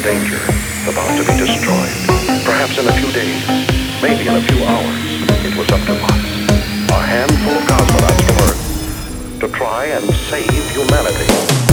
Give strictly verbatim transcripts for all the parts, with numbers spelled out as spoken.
danger, about to be destroyed. Perhaps in a few days, maybe in a few hours, it was up to us, a handful of cosmonauts from Earth, to try and save humanity.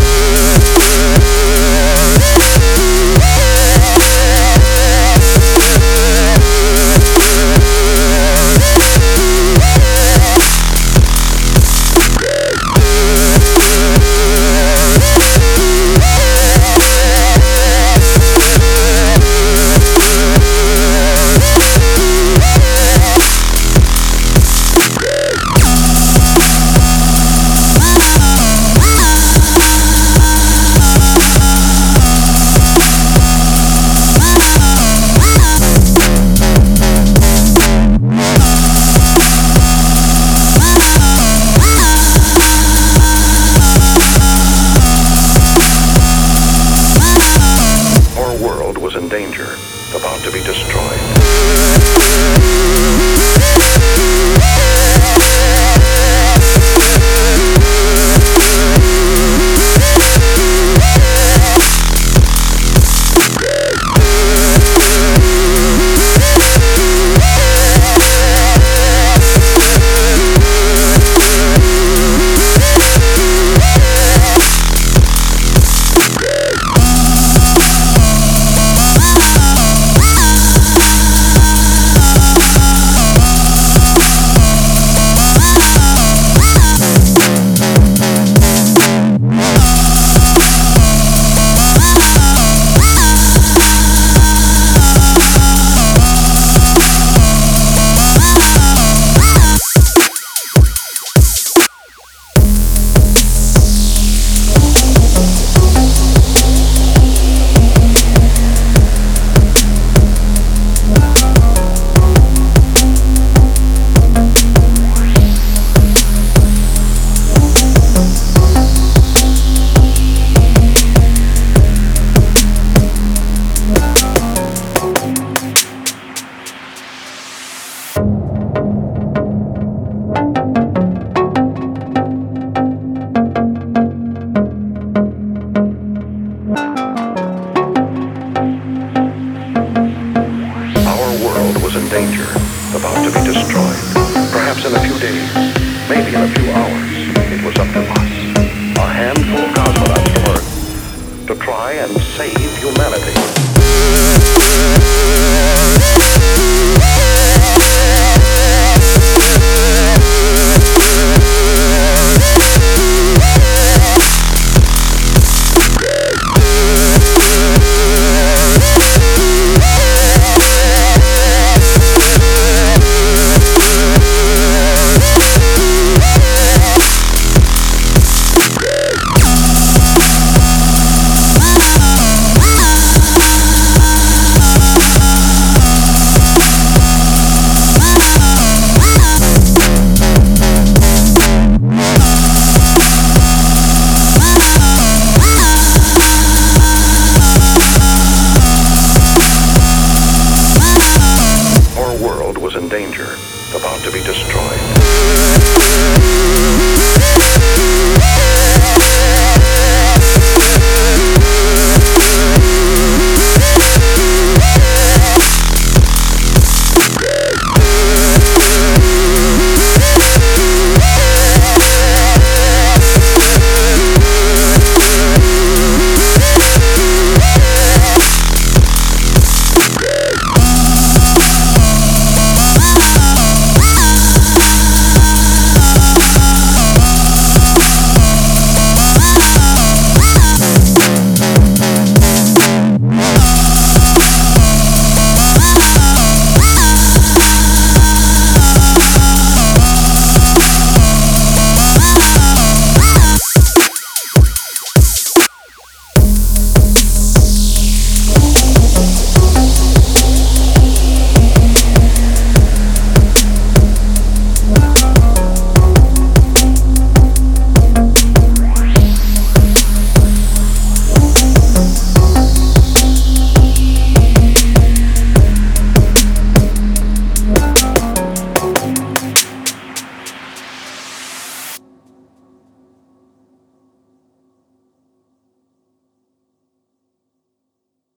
In danger, about to be destroyed. In danger, about to be destroyed. Perhaps in a few days, maybe in a few hours, it was up to us, a handful of cosmonauts from Earth, to try and save humanity.